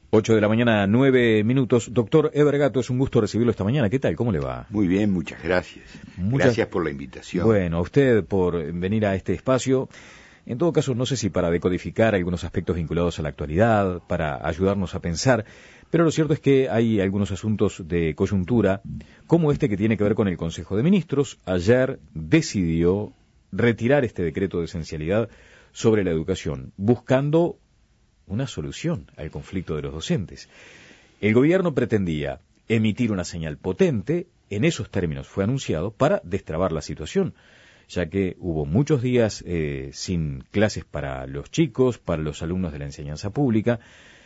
8 de la mañana, 9 minutos. Doctor Evergato, es un gusto recibirlo esta mañana. ¿Qué tal? ¿Cómo le va? Muy bien, muchas gracias. Gracias por la invitación. Bueno, a usted por venir a este espacio. En todo caso, no sé si para decodificar algunos aspectos vinculados a la actualidad, para ayudarnos a pensar, pero lo cierto es que hay algunos asuntos de coyuntura, como este que tiene que ver con el Consejo de Ministros. Ayer decidió retirar este decreto de esencialidad sobre la educación, buscando una solución al conflicto de los docentes. El gobierno pretendía emitir una señal potente, en esos términos fue anunciado, para destrabar la situación, ya que hubo muchos días sin clases para los chicos, para los alumnos de la enseñanza pública,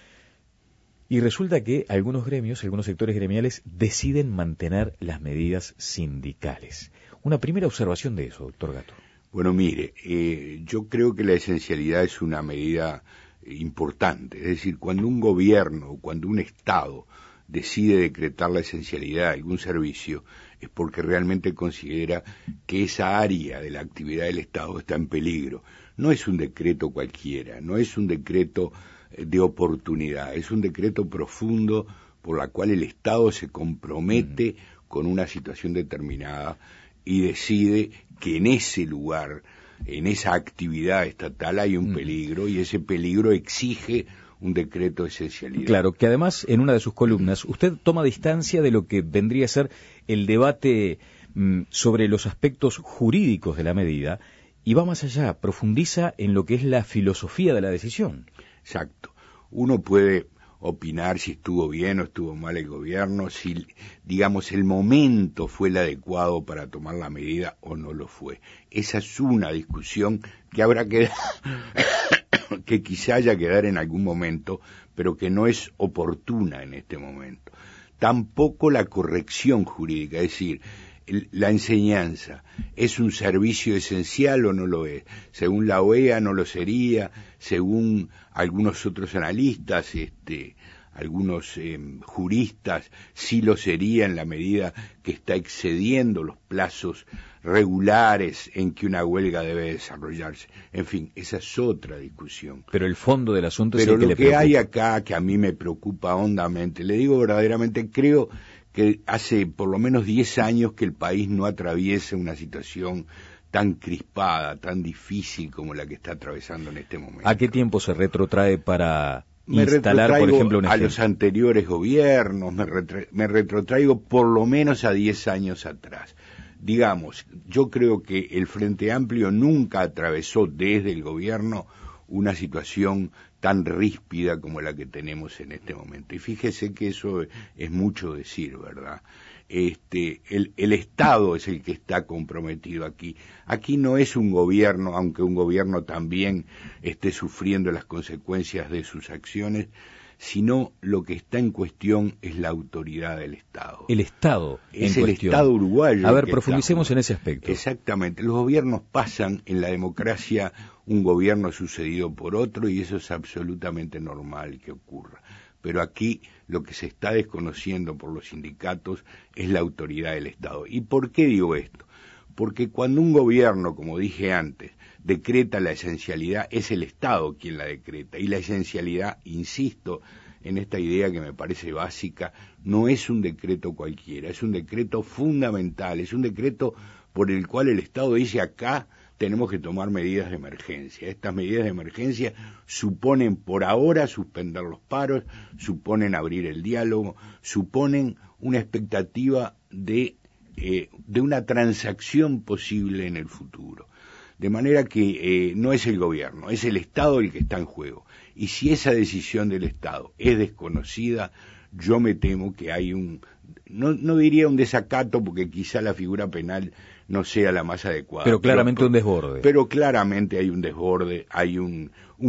y resulta que algunos gremios, algunos sectores gremiales, deciden mantener las medidas sindicales. Una primera observación de eso, doctor Gato. Bueno, mire, yo creo que la esencialidad es una medida importante, es decir, cuando un gobierno, cuando un Estado decide decretar la esencialidad de algún servicio, es porque realmente considera que esa área de la actividad del Estado está en peligro. No es un decreto cualquiera, no es un decreto de oportunidad, es un decreto profundo por la cual el Estado se compromete con una situación determinada y decide que en ese lugar, en esa actividad estatal hay un peligro, y ese peligro exige un decreto de esencialidad. Claro, que además en una de sus columnas usted toma distancia de lo que vendría a ser el debate sobre los aspectos jurídicos de la medida y va más allá, profundiza en lo que es la filosofía de la decisión. Exacto. Uno puede opinar si estuvo bien o estuvo mal el gobierno, si, digamos, el momento fue el adecuado para tomar la medida o no lo fue. Esa es una discusión que habrá que que quizá haya que dar en algún momento, pero que no es oportuna en este momento. Tampoco la corrección jurídica, es decir, la enseñanza, ¿es un servicio esencial o no lo es? Según la OEA no lo sería, según algunos otros analistas, algunos juristas, sí lo sería en la medida que está excediendo los plazos regulares en que una huelga debe desarrollarse. En fin, esa es otra discusión. Pero el fondo del asunto es el que le preocupa. Hay acá, que a mí me preocupa hondamente, le digo verdaderamente, creo que hace por lo menos 10 años que el país no atraviesa una situación tan crispada, tan difícil como la que está atravesando en este momento. ¿A qué tiempo se retrotrae para instalar, por ejemplo, un ejemplo? A los anteriores gobiernos, me retrotraigo por lo menos a 10 años atrás. Digamos, yo creo que el Frente Amplio nunca atravesó desde el gobierno una situación tan ríspida como la que tenemos en este momento. Y fíjese que eso es mucho decir, ¿verdad? El Estado es el que está comprometido aquí. Aquí no es un gobierno, aunque un gobierno también esté sufriendo las consecuencias de sus acciones, sino lo que está en cuestión es la autoridad del Estado. El Estado es el Estado uruguayo. A ver, profundicemos en ese aspecto. Exactamente. Los gobiernos pasan en la democracia, un gobierno sucedido por otro, y eso es absolutamente normal que ocurra. Pero aquí lo que se está desconociendo por los sindicatos es la autoridad del Estado. ¿Y por qué digo esto? Porque cuando un gobierno, como dije antes, decreta la esencialidad, es el Estado quien la decreta. Y la esencialidad, insisto en esta idea que me parece básica, no es un decreto cualquiera, es un decreto fundamental, es un decreto por el cual el Estado dice: acá tenemos que tomar medidas de emergencia. Estas medidas de emergencia suponen por ahora suspender los paros, suponen abrir el diálogo, suponen una expectativa de una transacción posible en el futuro. De manera que no es el gobierno, es el Estado el que está en juego. Y si esa decisión del Estado es desconocida, yo me temo que hay no diría un desacato, porque quizá la figura penal no sea la más adecuada. Pero claramente un desborde. Pero claramente hay un desborde, hay un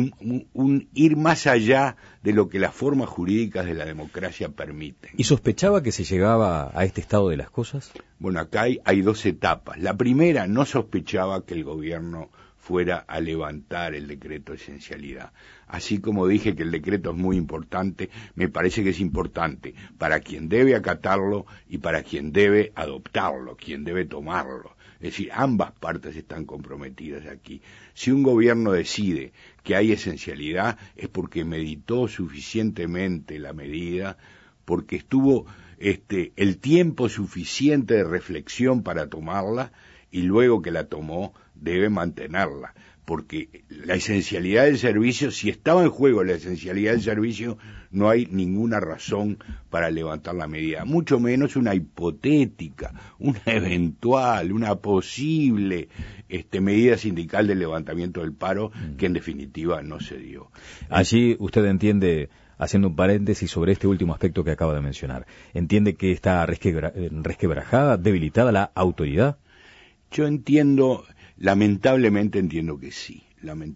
ir más allá de lo que las formas jurídicas de la democracia permiten. ¿Y sospechaba que se llegaba a este estado de las cosas? Bueno, acá hay dos etapas. La primera, no sospechaba que el gobierno fuera a levantar el decreto de esencialidad. Así como dije que el decreto es muy importante, me parece que es importante para quien debe acatarlo y para quien debe adoptarlo, quien debe tomarlo. Es decir, ambas partes están comprometidas aquí. Si un gobierno decide que hay esencialidad es porque meditó suficientemente la medida, porque estuvo el tiempo suficiente de reflexión para tomarla, y luego que la tomó debe mantenerla, porque la esencialidad del servicio, si estaba en juego la esencialidad del servicio, no hay ninguna razón para levantar la medida, mucho menos una hipotética, una eventual, una posible medida sindical de levantamiento del paro, que en definitiva no se dio. Allí usted entiende, haciendo un paréntesis sobre este último aspecto que acaba de mencionar, ¿entiende que está resquebrajada, debilitada la autoridad? Yo entiendo, lamentablemente entiendo que sí.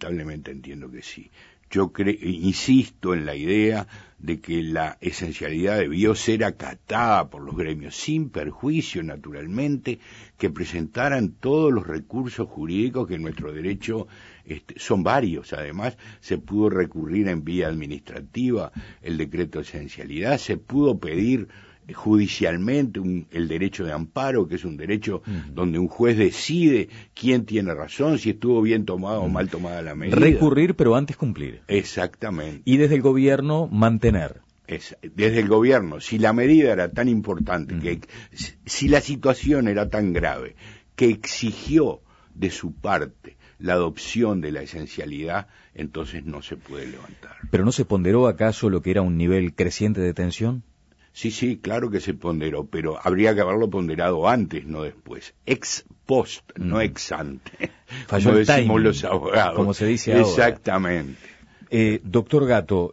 Yo insisto en la idea de que la esencialidad debió ser acatada por los gremios, sin perjuicio, naturalmente, que presentaran todos los recursos jurídicos que en nuestro derecho son varios. Además, se pudo recurrir en vía administrativa el decreto de esencialidad, se pudo pedir judicialmente el derecho de amparo, que es un derecho donde un juez decide quién tiene razón, si estuvo bien tomada o mal tomada la medida. Recurrir, pero antes cumplir. Exactamente. Y desde el gobierno mantener. Desde el gobierno, si la medida era tan importante, que si la situación era tan grave, que exigió de su parte la adopción de la esencialidad, entonces no se puede levantar. ¿Pero no se ponderó acaso lo que era un nivel creciente de tensión? Sí, claro que se ponderó, pero habría que haberlo ponderado antes, no después. Ex post, no ex ante. Falló como el decimos timing, los abogados. como se dice ahora. Exactamente. Doctor Gatto,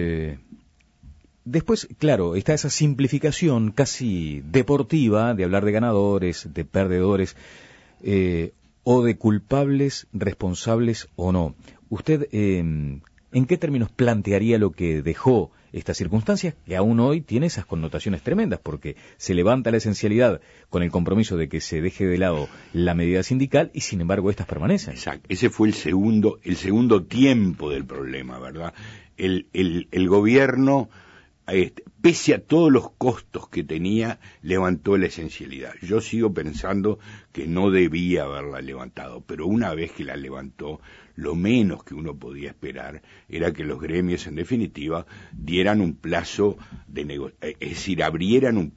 después, claro, está esa simplificación casi deportiva de hablar de ganadores, de perdedores, o de culpables, responsables o no. ¿Usted en qué términos plantearía lo que dejó estas circunstancias, que aún hoy tiene esas connotaciones tremendas, porque se levanta la esencialidad con el compromiso de que se deje de lado la medida sindical y sin embargo estas permanecen? Exacto, ese fue el segundo tiempo del problema, ¿verdad? El gobierno, pese a todos los costos que tenía, levantó la esencialidad. Yo sigo pensando que no debía haberla levantado, pero una vez que la levantó, lo menos que uno podía esperar era que los gremios, en definitiva, dieran un plazo es decir, abrieran un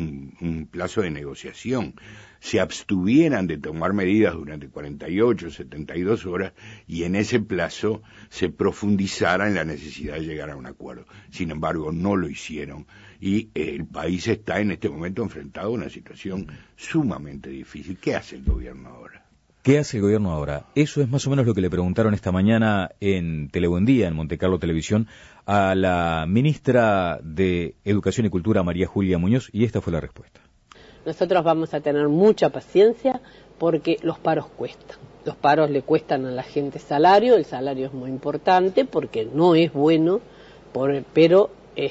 plazo de negociación, se abstuvieran de tomar medidas durante 48, 72 horas y en ese plazo se profundizara en la necesidad de llegar a un acuerdo. Sin embargo, no lo hicieron y el país está en este momento enfrentado a una situación sumamente difícil. ¿Qué hace el gobierno ahora? ¿Qué hace el gobierno ahora? Eso es más o menos lo que le preguntaron esta mañana en Telebuendía, en Montecarlo Televisión, a la ministra de Educación y Cultura, María Julia Muñoz, y esta fue la respuesta. Nosotros vamos a tener mucha paciencia porque los paros cuestan. Los paros le cuestan a la gente salario, el salario es muy importante porque no es bueno, pero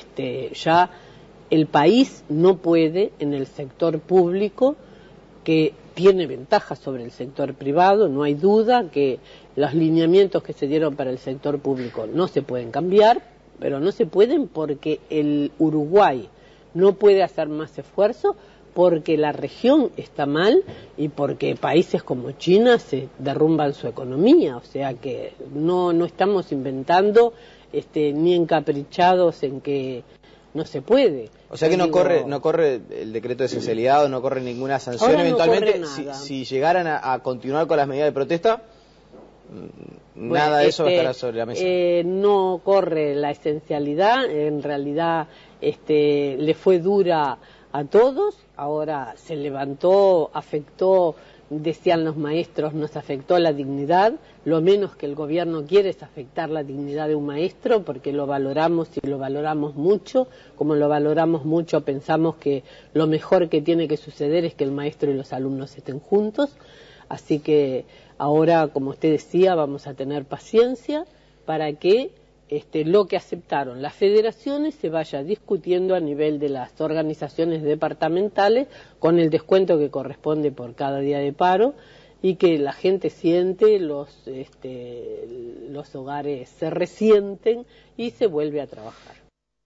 ya el país no puede en el sector público, que tiene ventajas sobre el sector privado, no hay duda que los lineamientos que se dieron para el sector público no se pueden cambiar, pero no se pueden porque el Uruguay no puede hacer más esfuerzo, porque la región está mal y porque países como China se derrumban su economía, o sea que no estamos inventando ni encaprichados en que no se puede. O sea que no corre el decreto de esencialidad o no corre ninguna sanción eventualmente si llegaran a continuar con las medidas de protesta. Nada de eso estará sobre la mesa. No corre la esencialidad, en realidad le fue dura a todos, ahora se levantó, afectó, decían los maestros, nos afectó la dignidad, lo menos que el gobierno quiere es afectar la dignidad de un maestro, porque lo valoramos y lo valoramos mucho, como lo valoramos mucho pensamos que lo mejor que tiene que suceder es que el maestro y los alumnos estén juntos, así que ahora, como usted decía, vamos a tener paciencia para que lo que aceptaron las federaciones se vaya discutiendo a nivel de las organizaciones departamentales con el descuento que corresponde por cada día de paro y que la gente siente, los hogares se resienten y se vuelve a trabajar.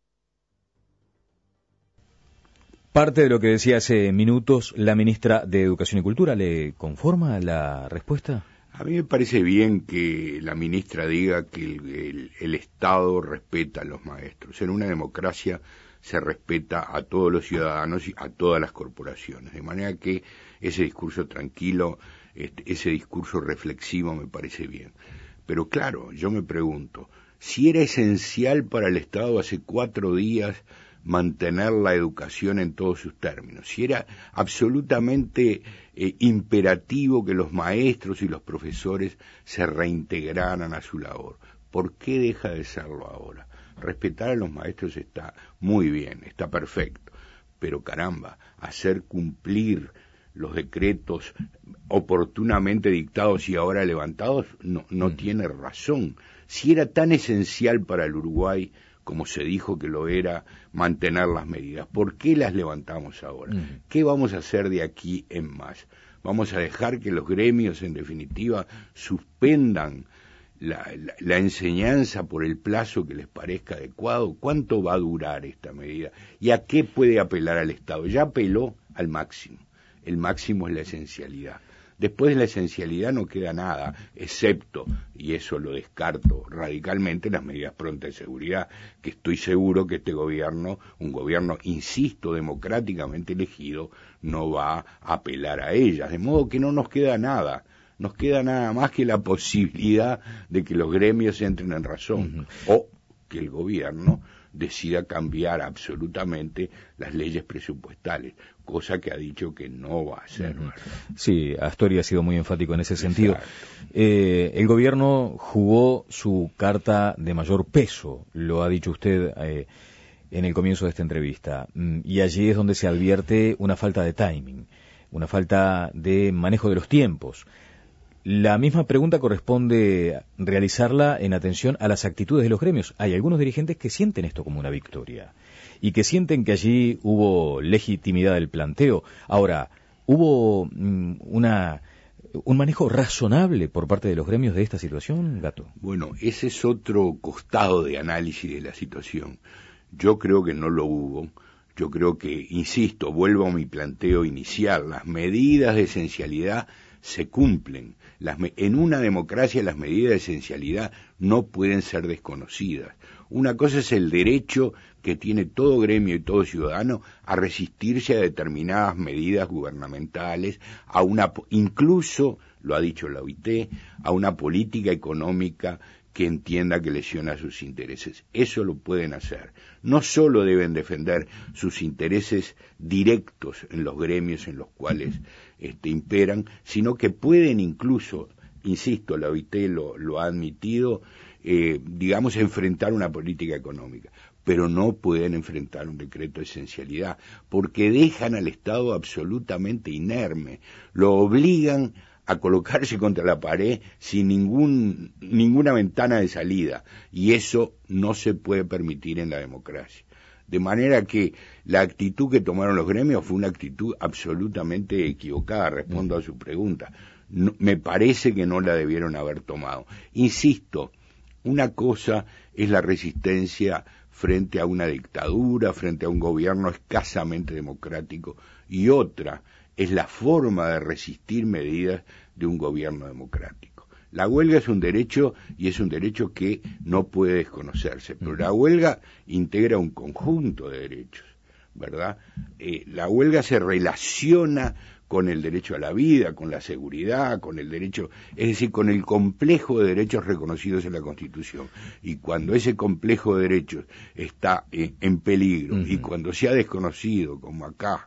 Parte de lo que decía hace minutos la ministra de Educación y Cultura, ¿le conforma la respuesta? A mí me parece bien que la ministra diga que el Estado respeta a los maestros. En una democracia se respeta a todos los ciudadanos y a todas las corporaciones. De manera que ese discurso tranquilo, ese discurso reflexivo me parece bien. Pero claro, yo me pregunto, si era esencial para el Estado hace 4 días mantener la educación en todos sus términos, si era absolutamente imperativo que los maestros y los profesores se reintegraran a su labor, ¿por qué deja de serlo ahora? Respetar a los maestros está muy bien, está perfecto, pero caramba, hacer cumplir los decretos oportunamente dictados y ahora levantados no tiene razón. Si era tan esencial para el Uruguay como se dijo que lo era, mantener las medidas, ¿por qué las levantamos ahora? ¿Qué vamos a hacer de aquí en más? ¿Vamos a dejar que los gremios, en definitiva, suspendan la enseñanza por el plazo que les parezca adecuado? ¿Cuánto va a durar esta medida? ¿Y a qué puede apelar al Estado? Ya apeló al máximo. El máximo es la esencialidad. Después de la esencialidad no queda nada, excepto, y eso lo descarto radicalmente, las medidas prontas de seguridad, que estoy seguro que este gobierno, un gobierno, insisto, democráticamente elegido, no va a apelar a ellas. De modo que no nos queda nada más que la posibilidad de que los gremios entren en razón, o que el gobierno decida cambiar absolutamente las leyes presupuestales, cosa que ha dicho que no va a hacer. Sí, Astori ha sido muy enfático en ese sentido. El gobierno jugó su carta de mayor peso, lo ha dicho usted en el comienzo de esta entrevista, y allí es donde se advierte una falta de timing, una falta de manejo de los tiempos. La misma pregunta corresponde realizarla en atención a las actitudes de los gremios. Hay algunos dirigentes que sienten esto como una victoria y que sienten que allí hubo legitimidad del planteo. Ahora, ¿hubo un manejo razonable por parte de los gremios de esta situación, Gatto? Bueno, ese es otro costado de análisis de la situación. Yo creo que no lo hubo. Yo creo que, insisto, vuelvo a mi planteo inicial, las medidas de esencialidad se cumplen. En una democracia las medidas de esencialidad no pueden ser desconocidas. Una cosa es el derecho que tiene todo gremio y todo ciudadano a resistirse a determinadas medidas gubernamentales, incluso, lo ha dicho la OIT, a una política económica que entienda que lesiona sus intereses. Eso lo pueden hacer. No solo deben defender sus intereses directos en los gremios en los cuales imperan, sino que pueden incluso, insisto, la OIT lo ha admitido, enfrentar una política económica, pero no pueden enfrentar un decreto de esencialidad, porque dejan al Estado absolutamente inerme, lo obligan a colocarse contra la pared sin ninguna ventana de salida, y eso no se puede permitir en la democracia. De manera que la actitud que tomaron los gremios fue una actitud absolutamente equivocada, respondo a su pregunta. No, me parece que no la debieron haber tomado. Insisto, una cosa es la resistencia frente a una dictadura, frente a un gobierno escasamente democrático, y otra es la forma de resistir medidas de un gobierno democrático. La huelga es un derecho y es un derecho que no puede desconocerse, pero la huelga integra un conjunto de derechos, ¿verdad? La huelga se relaciona con el derecho a la vida, con la seguridad, con el derecho, es decir, con el complejo de derechos reconocidos en la Constitución. Y cuando ese complejo de derechos está en peligro y cuando se ha desconocido, como acá,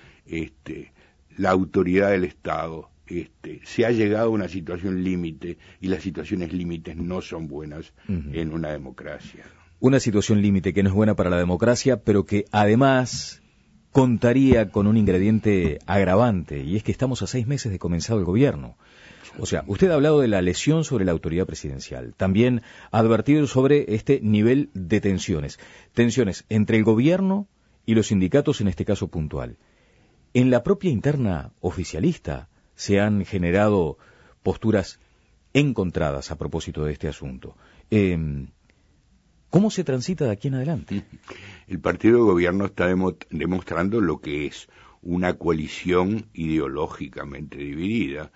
la autoridad del Estado, se ha llegado a una situación límite, y las situaciones límites no son buenas en una democracia. Una situación límite que no es buena para la democracia, pero que además contaría con un ingrediente agravante, y es que estamos a 6 meses de comenzado el gobierno. O sea, usted ha hablado de la lesión sobre la autoridad presidencial, también ha advertido sobre este nivel de tensiones entre el gobierno y los sindicatos en este caso puntual. En la propia interna oficialista se han generado posturas encontradas a propósito de este asunto. ¿Cómo se transita de aquí en adelante? El partido de gobierno está demostrando lo que es una coalición ideológicamente dividida,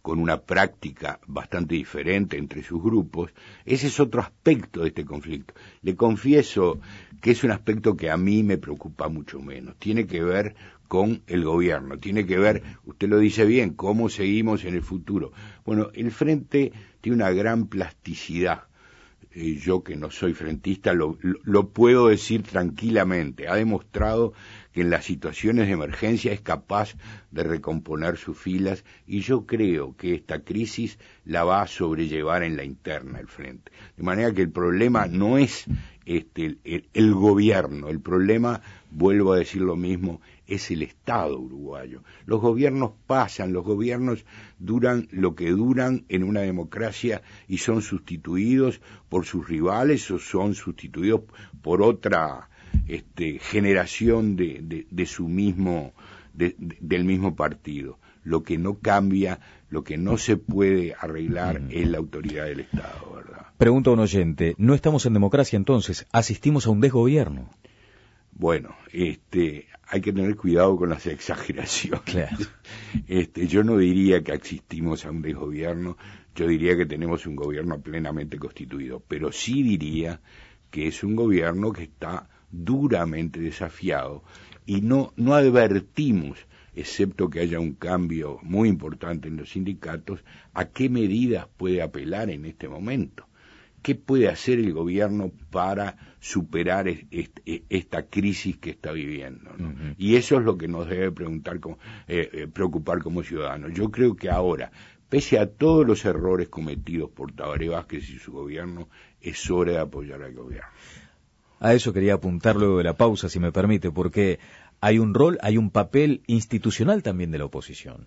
con una práctica bastante diferente entre sus grupos. Ese es otro aspecto de este conflicto. Le confieso que es un aspecto que a mí me preocupa mucho menos. Tiene que ver con el gobierno, tiene que ver, usted lo dice bien, cómo seguimos en el futuro. Bueno, el Frente tiene una gran plasticidad. Yo que no soy frentista lo puedo decir tranquilamente. Ha demostrado que en las situaciones de emergencia es capaz de recomponer sus filas, y yo creo que esta crisis la va a sobrellevar en la interna el Frente. De manera que el problema no es el gobierno, el problema, vuelvo a decir lo mismo, es el Estado uruguayo. Los gobiernos pasan, los gobiernos duran lo que duran en una democracia y son sustituidos por sus rivales o son sustituidos por otra generación de su mismo, del mismo partido. Lo que no cambia, lo que no se puede arreglar es la autoridad del Estado, ¿verdad? Pregunta un oyente, ¿no estamos en democracia entonces? ¿Asistimos a un desgobierno? Bueno, hay que tener cuidado con las exageraciones. Claro. Yo no diría que asistimos a un desgobierno, yo diría que tenemos un gobierno plenamente constituido, pero sí diría que es un gobierno que está duramente desafiado y no advertimos, excepto que haya un cambio muy importante en los sindicatos, a qué medidas puede apelar en este momento. ¿Qué puede hacer el gobierno para superar esta crisis que está viviendo, ¿no? Uh-huh. Y eso es lo que nos debe preocupar como ciudadanos. Yo creo que ahora, pese a todos los errores cometidos por Tabaré Vázquez y su gobierno, es hora de apoyar al gobierno. A eso quería apuntar luego de la pausa, si me permite, porque hay un rol, hay un papel institucional también de la oposición.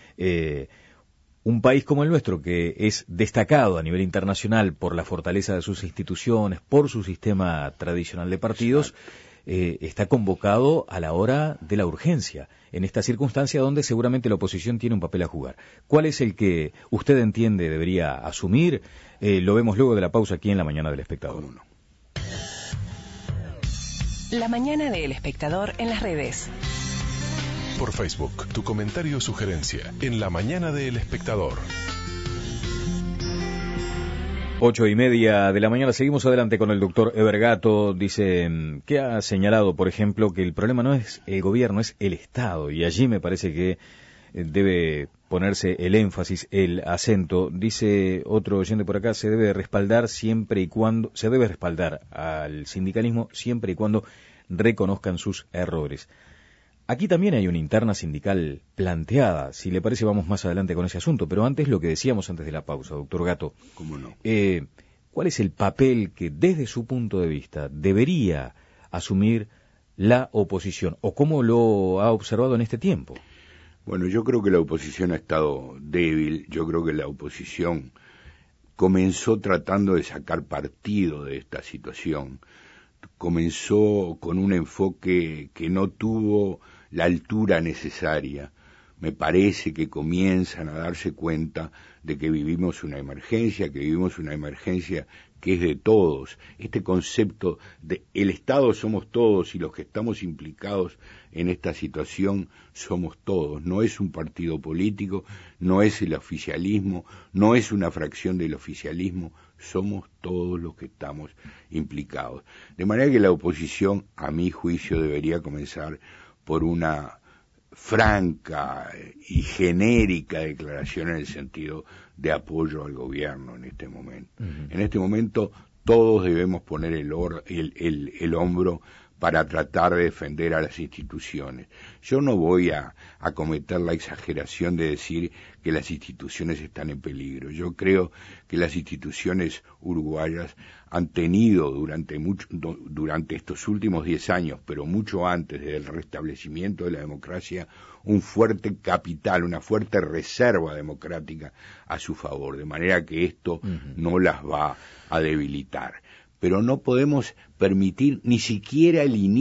Un país como el nuestro, que es destacado a nivel internacional por la fortaleza de sus instituciones, por su sistema tradicional de partidos, está convocado a la hora de la urgencia, en esta circunstancia donde seguramente la oposición tiene un papel a jugar. ¿Cuál es el que usted entiende debería asumir? Lo vemos luego de la pausa aquí en La Mañana del Espectador. La Mañana del Espectador en las redes. Por Facebook, tu comentario o sugerencia en La Mañana del Espectador. 8:30 de la mañana, seguimos adelante con el doctor Evergato. Dice que ha señalado, por ejemplo, que el problema no es el gobierno, es el Estado, y allí me parece que debe ponerse el énfasis, el acento. Dice otro oyente por acá, se debe respaldar al sindicalismo siempre y cuando reconozcan sus errores. Aquí también hay una interna sindical planteada. Si le parece, vamos más adelante con ese asunto. Pero antes, lo que decíamos antes de la pausa, doctor Gato. ¿Cómo no? ¿Cuál es el papel que, desde su punto de vista, debería asumir la oposición? ¿O cómo lo ha observado en este tiempo? Bueno, yo creo que la oposición ha estado débil. Yo creo que la oposición comenzó tratando de sacar partido de esta situación. Comenzó con un enfoque que no tuvo la altura necesaria. Me parece que comienzan a darse cuenta de que vivimos una emergencia, que es de todos. Este concepto de el Estado somos todos y los que estamos implicados en esta situación somos todos. No es un partido político, no es el oficialismo, no es una fracción del oficialismo, somos todos los que estamos implicados. De manera que la oposición, a mi juicio, debería comenzar por una franca y genérica declaración en el sentido de apoyo al gobierno en este momento. Uh-huh. En este momento todos debemos poner el hombro para tratar de defender a las instituciones. Yo no voy a cometer la exageración de decir que las instituciones están en peligro. Yo creo que las instituciones uruguayas han tenido durante estos últimos 10 años, pero mucho antes del restablecimiento de la democracia, un fuerte capital, una fuerte reserva democrática a su favor, de manera que esto no las va a debilitar. Pero no podemos permitir ni siquiera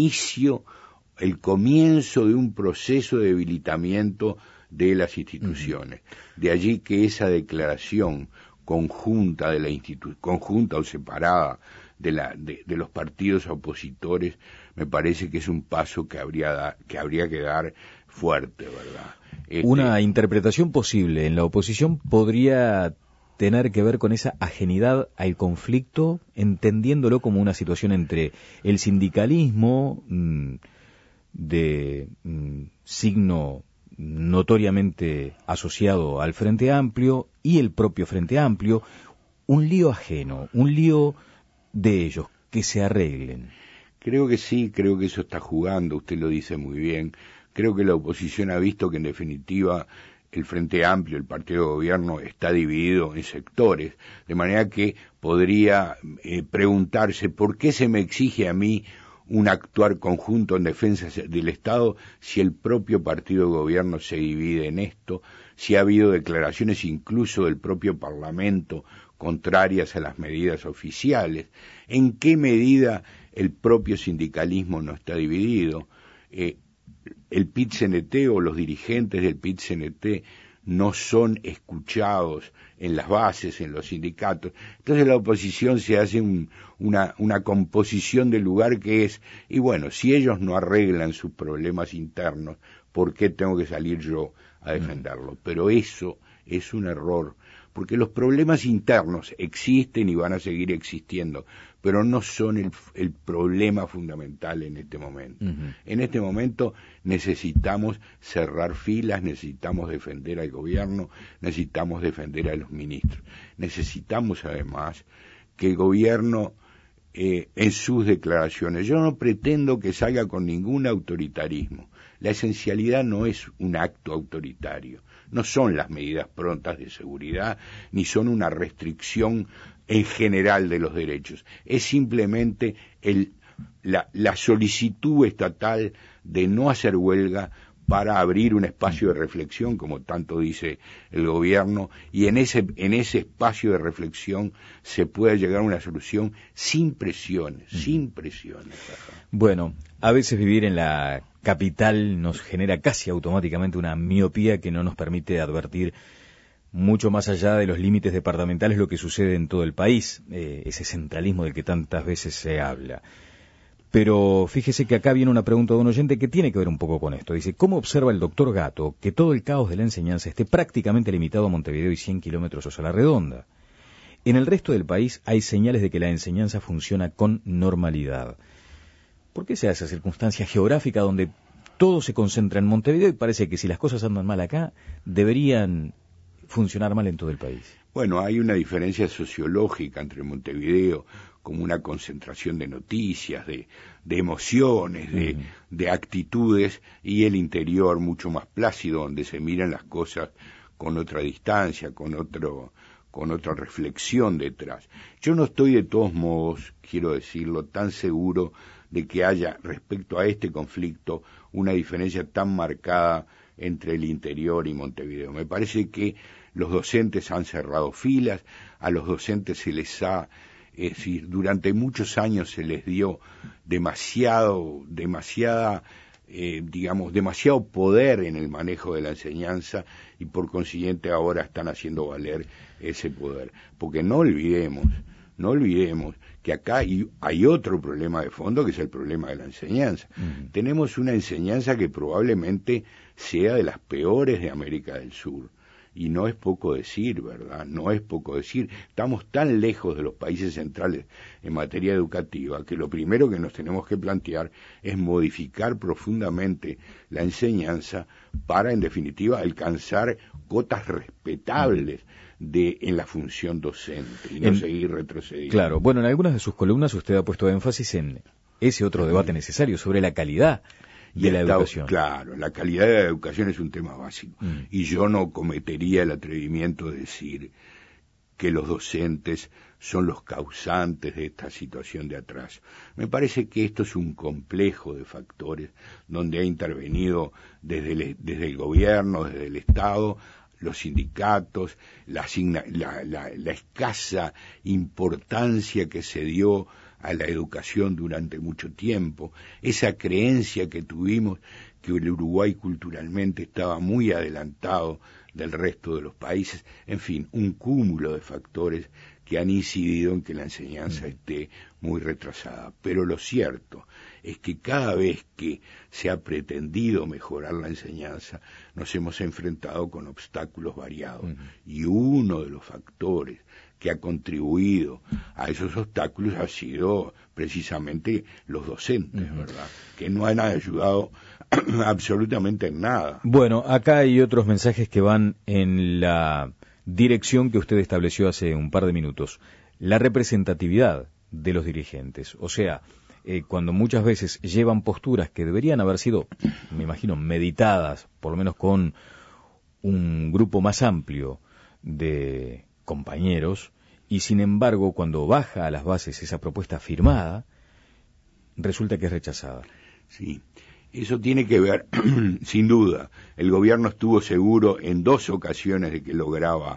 el comienzo de un proceso de debilitamiento de las instituciones. De allí que esa declaración conjunta o separada de los partidos opositores, me parece que es un paso que habría que dar fuerte, ¿verdad? Una interpretación posible en la oposición podría tener que ver con esa ajenidad al conflicto, entendiéndolo como una situación entre el sindicalismo de signo notoriamente asociado al Frente Amplio y el propio Frente Amplio, un lío ajeno, un lío de ellos, que se arreglen. Creo que sí, creo que eso está jugando, usted lo dice muy bien. Creo que la oposición ha visto que en definitiva el Frente Amplio, el partido de gobierno, está dividido en sectores, de manera que podría preguntarse por qué se me exige a mí un actuar conjunto en defensa del Estado si el propio partido de gobierno se divide en esto, si ha habido declaraciones incluso del propio Parlamento contrarias a las medidas oficiales, en qué medida el propio sindicalismo no está dividido, el PIT-CNT o los dirigentes del PIT-CNT no son escuchados en las bases, en los sindicatos. Entonces la oposición se hace una composición del lugar que es, y bueno, si ellos no arreglan sus problemas internos, ¿por qué tengo que salir yo a defenderlo? Pero eso es un error, porque los problemas internos existen y van a seguir existiendo, pero no son el problema fundamental en este momento. En este momento necesitamos cerrar filas, necesitamos defender al gobierno, necesitamos defender a los ministros. Necesitamos además que el gobierno en sus declaraciones, yo no pretendo que salga con ningún autoritarismo. La esencialidad no es un acto autoritario, no son las medidas prontas de seguridad, ni son una restricción en general de los derechos. Es simplemente la solicitud estatal de no hacer huelga para abrir un espacio de reflexión, como tanto dice el gobierno, y en ese espacio de reflexión se puede llegar a una solución sin presiones, sin presiones. Bueno, a veces vivir en la capital nos genera casi automáticamente una miopía que no nos permite advertir mucho más allá de los límites departamentales lo que sucede en todo el país, ese centralismo del que tantas veces se habla. Pero fíjese que acá viene una pregunta de un oyente que tiene que ver un poco con esto. Dice, ¿cómo observa el doctor Gatto que todo el caos de la enseñanza esté prácticamente limitado a Montevideo y 100 kilómetros a la redonda? En el resto del país hay señales de que la enseñanza funciona con normalidad. ¿Por qué se da esa circunstancia geográfica donde todo se concentra en Montevideo y parece que si las cosas andan mal acá, deberían funcionar mal en todo el país? Bueno, hay una diferencia sociológica entre Montevideo como una concentración de noticias, de emociones, de actitudes, y el interior mucho más plácido, donde se miran las cosas con otra distancia, con otra reflexión detrás. Yo no estoy de todos modos, quiero decirlo, tan seguro de que haya respecto a este conflicto una diferencia tan marcada entre el interior y Montevideo. Me parece que los docentes han cerrado filas, a los docentes se les ha, es decir, durante muchos años se les dio demasiado poder en el manejo de la enseñanza y por consiguiente ahora están haciendo valer ese poder. Porque no olvidemos que acá hay otro problema de fondo que es el problema de la enseñanza. Tenemos una enseñanza que probablemente sea de las peores de América del Sur. Y no es poco decir, ¿verdad? No es poco decir. Estamos tan lejos de los países centrales en materia educativa que lo primero que nos tenemos que plantear es modificar profundamente la enseñanza para, en definitiva, alcanzar cotas respetables en la función docente y no seguir retrocediendo. Claro. Bueno, en algunas de sus columnas usted ha puesto énfasis en ese otro debate necesario sobre la calidad de la educación. Claro, la calidad de la educación es un tema básico. Y yo no cometería el atrevimiento de decir que los docentes son los causantes de esta situación de atraso. Me parece que esto es un complejo de factores donde ha intervenido desde el gobierno, desde el Estado, los sindicatos, la escasa importancia que se dio a la educación durante mucho tiempo, esa creencia que tuvimos que el Uruguay culturalmente estaba muy adelantado del resto de los países, en fin, un cúmulo de factores que han incidido en que la enseñanza esté muy retrasada. Pero lo cierto es que cada vez que se ha pretendido mejorar la enseñanza, nos hemos enfrentado con obstáculos variados. Y uno de los factores que ha contribuido a esos obstáculos ha sido precisamente los docentes, ¿verdad? Que no han ayudado absolutamente en nada. Bueno, acá hay otros mensajes que van en la dirección que usted estableció hace un par de minutos. La representatividad de los dirigentes, o sea, cuando muchas veces llevan posturas que deberían haber sido, me imagino, meditadas, por lo menos con un grupo más amplio de compañeros, y sin embargo, cuando baja a las bases esa propuesta firmada, resulta que es rechazada. Sí, eso tiene que ver, sin duda, el gobierno estuvo seguro en 2 ocasiones de que lograba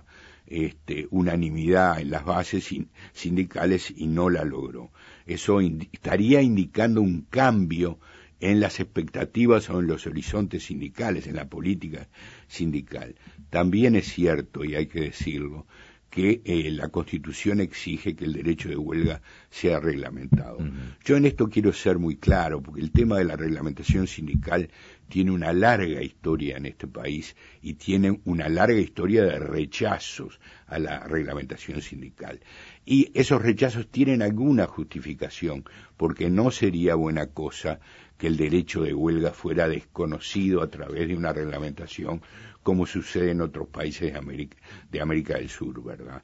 unanimidad en las bases sindicales y no la logró. Eso estaría indicando un cambio en las expectativas o en los horizontes sindicales, en la política sindical. También es cierto, y hay que decirlo, que la Constitución exige que el derecho de huelga sea reglamentado. Yo en esto quiero ser muy claro, porque el tema de la reglamentación sindical tiene una larga historia en este país y tiene una larga historia de rechazos a la reglamentación sindical. Y esos rechazos tienen alguna justificación, porque no sería buena cosa que el derecho de huelga fuera desconocido a través de una reglamentación, como sucede en otros países de América del Sur, ¿verdad?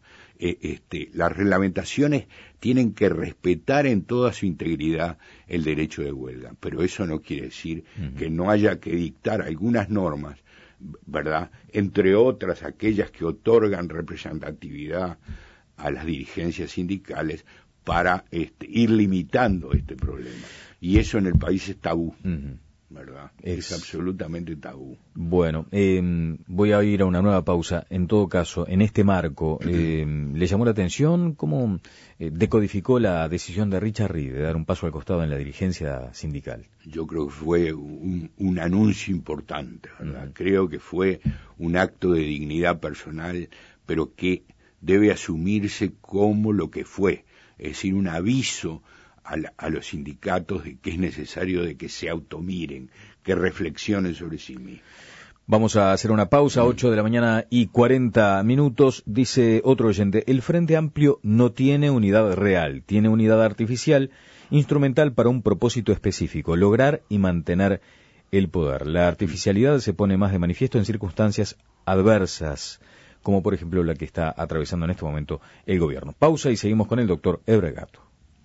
Las reglamentaciones tienen que respetar en toda su integridad el derecho de huelga, pero eso no quiere decir que no haya que dictar algunas normas, ¿verdad? Entre otras, aquellas que otorgan representatividad a las dirigencias sindicales para ir limitando este problema. Y eso en el país es tabú. ¿Verdad? Es absolutamente tabú. Bueno, voy a ir a una nueva pausa. En todo caso, en este marco, ¿le llamó la atención cómo decodificó la decisión de Richard Reed de dar un paso al costado en la dirigencia sindical? Yo creo que fue un anuncio importante, ¿verdad? Creo que fue un acto de dignidad personal, pero que debe asumirse como lo que fue, es decir, un aviso a los sindicatos de que es necesario de que se automiren, que reflexionen sobre sí mismos. Vamos a hacer una pausa, 8 de la mañana y 40 minutos. Dice otro oyente, el Frente Amplio no tiene unidad real, tiene unidad artificial, instrumental para un propósito específico, lograr y mantener el poder. La artificialidad se pone más de manifiesto en circunstancias adversas, como por ejemplo la que está atravesando en este momento el gobierno. Pausa y seguimos con el doctor Ebregato.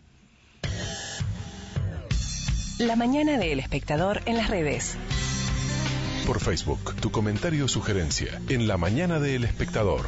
La mañana de El Espectador en las redes. Por Facebook, tu comentario o sugerencia en La mañana de El Espectador.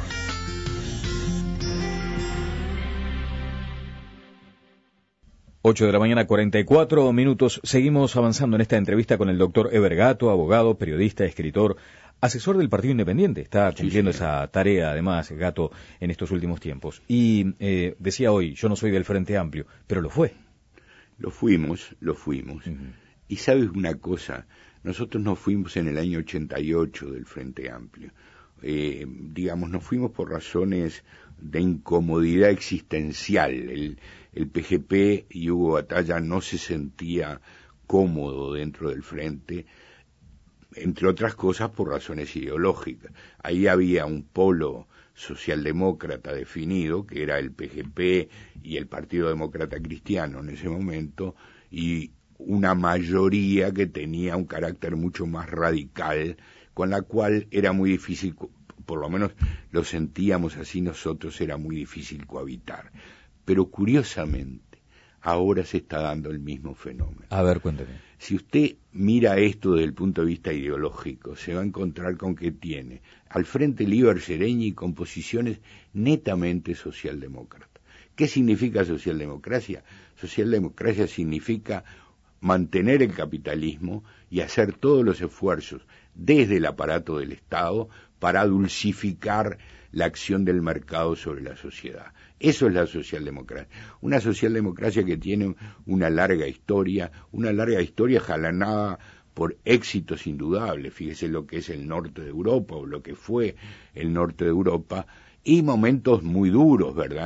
Ocho de la mañana, 44 minutos. Seguimos avanzando en esta entrevista con el doctor Ebregato, abogado, periodista, escritor, asesor del Partido Independiente. Está cumpliendo esa tarea, además, Gato, en estos últimos tiempos. Y decía hoy, yo no soy del Frente Amplio, pero lo fue. Lo fuimos. Y sabes una cosa, nosotros nos fuimos en el año 88 del Frente Amplio. Nos fuimos por razones de incomodidad existencial. El PGP y Hugo Batalla no se sentía cómodo dentro del Frente, entre otras cosas por razones ideológicas. Ahí había un polo socialdemócrata definido, que era el PGP y el Partido Demócrata Cristiano en ese momento, y una mayoría que tenía un carácter mucho más radical, con la cual era muy difícil, por lo menos lo sentíamos así nosotros, era muy difícil cohabitar. Pero curiosamente, ahora se está dando el mismo fenómeno. A ver, cuéntame. Si usted mira esto desde el punto de vista ideológico, se va a encontrar con que tiene al Frente Liber Seregni con posiciones netamente socialdemócratas. ¿Qué significa socialdemocracia? Socialdemocracia significa mantener el capitalismo y hacer todos los esfuerzos desde el aparato del Estado para dulcificar la acción del mercado sobre la sociedad. Eso es la socialdemocracia. Una socialdemocracia que tiene una larga historia jalonada por éxitos indudables. Fíjese lo que es el norte de Europa o lo que fue el norte de Europa, y momentos muy duros, ¿verdad?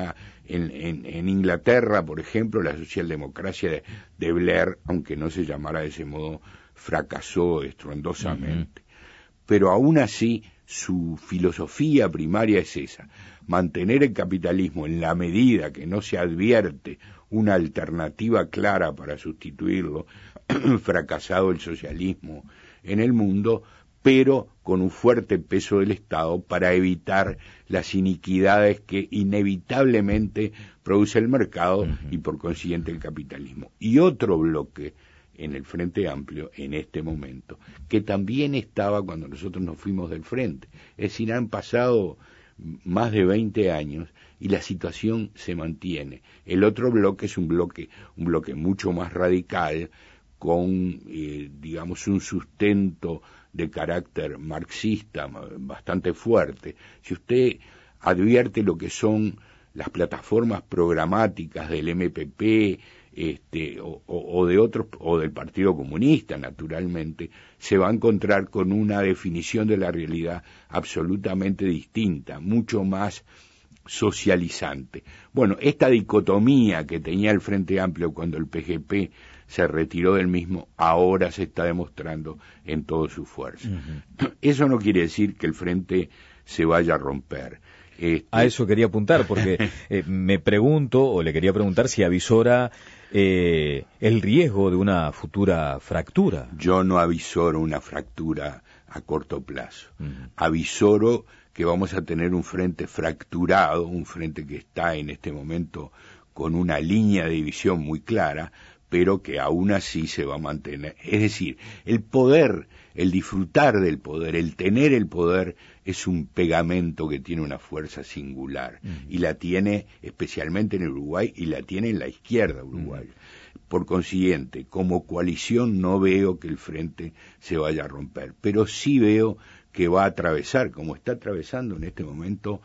En Inglaterra, por ejemplo, la socialdemocracia de Blair, aunque no se llamara de ese modo, fracasó estruendosamente. Pero aún así, su filosofía primaria es esa: mantener el capitalismo en la medida que no se advierte una alternativa clara para sustituirlo, fracasado el socialismo en el mundo, pero con un fuerte peso del Estado para evitar las iniquidades que inevitablemente produce el mercado y por consiguiente el capitalismo. Y otro bloque en el Frente Amplio en este momento, que también estaba cuando nosotros nos fuimos del Frente. Es decir, han pasado más de 20 años y la situación se mantiene. El otro bloque es un bloque mucho más radical, con, digamos, un sustento de carácter marxista bastante fuerte. Si usted advierte lo que son las plataformas programáticas del MPP, o de otros, o del Partido Comunista, naturalmente, se va a encontrar con una definición de la realidad absolutamente distinta, mucho más socializante. Bueno, esta dicotomía que tenía el Frente Amplio cuando el PGP se retiró del mismo, ahora se está demostrando en toda su fuerza. Eso no quiere decir que el Frente se vaya a romper. A eso quería apuntar, porque me pregunto, o le quería preguntar si avisora el riesgo de una futura fractura. Yo no avisoro una fractura a corto plazo. Avisoro que vamos a tener un frente fracturado, un frente que está en este momento con una línea de división muy clara, pero que aún así se va a mantener. Es decir, el poder, el disfrutar del poder, el tener el poder, es un pegamento que tiene una fuerza singular, y la tiene especialmente en Uruguay, y la tiene en la izquierda uruguaya. Por consiguiente, como coalición no veo que el frente se vaya a romper, pero sí veo que va a atravesar, como está atravesando en este momento,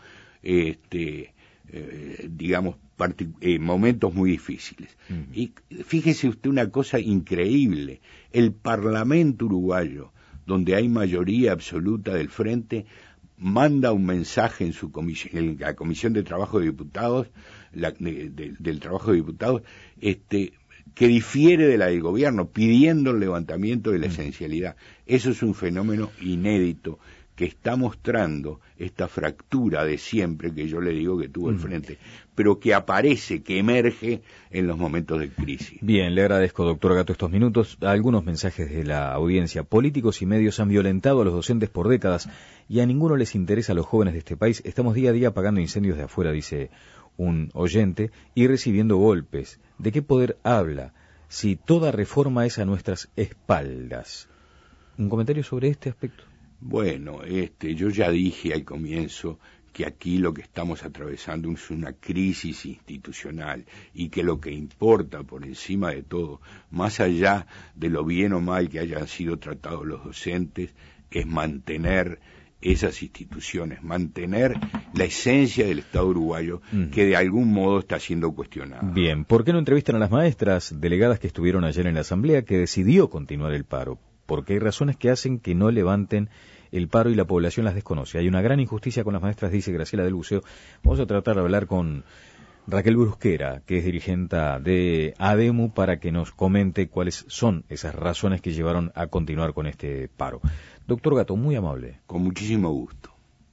digamos, momentos muy difíciles. Y fíjese usted una cosa increíble: el Parlamento uruguayo, donde hay mayoría absoluta del Frente, manda un mensaje en su comisión, en la Comisión de Trabajo de Diputados, del Trabajo de Diputados, que difiere de la del gobierno, pidiendo el levantamiento de la esencialidad. Eso es un fenómeno inédito que está mostrando esta fractura de siempre que yo le digo que tuvo el Frente, pero que aparece, que emerge en los momentos de crisis. Bien, le agradezco, doctor Gatto, estos minutos. Algunos mensajes de la audiencia. Políticos y medios han violentado a los docentes por décadas y a ninguno les interesa a los jóvenes de este país. Estamos día a día apagando incendios de afuera, dice un oyente, y recibiendo golpes. ¿De qué poder habla si toda reforma es a nuestras espaldas? ¿Un comentario sobre este aspecto? Bueno, yo ya dije al comienzo que aquí lo que estamos atravesando es una crisis institucional, y que lo que importa por encima de todo, más allá de lo bien o mal que hayan sido tratados los docentes, es mantener esas instituciones, mantener la esencia del Estado uruguayo, que de algún modo está siendo cuestionada. Bien, ¿por qué no entrevistan a las maestras delegadas que estuvieron ayer en la Asamblea, que decidió continuar el paro? Porque hay razones que hacen que no levanten el paro y la población las desconoce. Hay una gran injusticia con las maestras, dice Graciela del Buceo. Vamos a tratar de hablar con Raquel Brusquera, que es dirigente de ADEMU, para que nos comente cuáles son esas razones que llevaron a continuar con este paro. Doctor Gatto, muy amable. Con muchísimo gusto.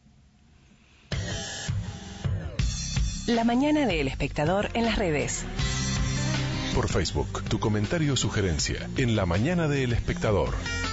La mañana de El Espectador en las redes. Por Facebook, tu comentario o sugerencia en La Mañana de El Espectador.